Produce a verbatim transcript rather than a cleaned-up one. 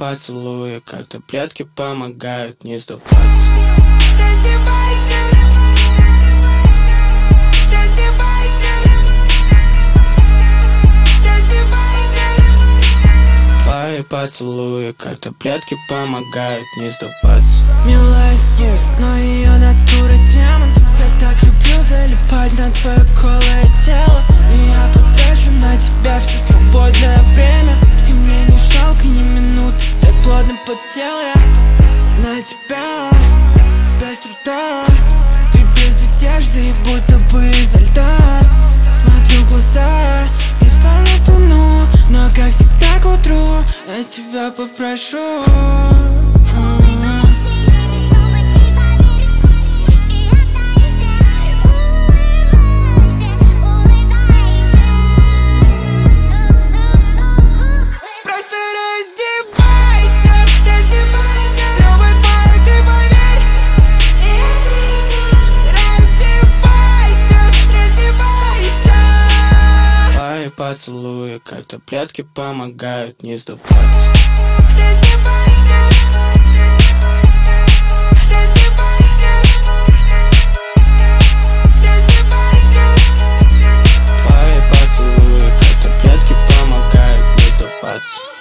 поцелуи, как таблетки, помогают не сдаваться. Раздевайся, раздевайся, раздевайся. Твои поцелуи, как таблетки, помогают не сдаваться. Милая сила, но ее натура демон. Я так люблю залипать на твое голое тело. И я потрачу на тебя все свободное время. И мне не жалко ни минуты, так плотно подсел я на тебя без труда. Ты без одежды и будто бы изо льда. Смотрю в глаза и словно тону, но как всегда к утру я тебя попрошу. Поцелуи, как таблетки, помогают не сдаваться. Раздевайся, раздевайся, раздевайся. Твои поцелуи, как таблетки, помогают не сдаваться.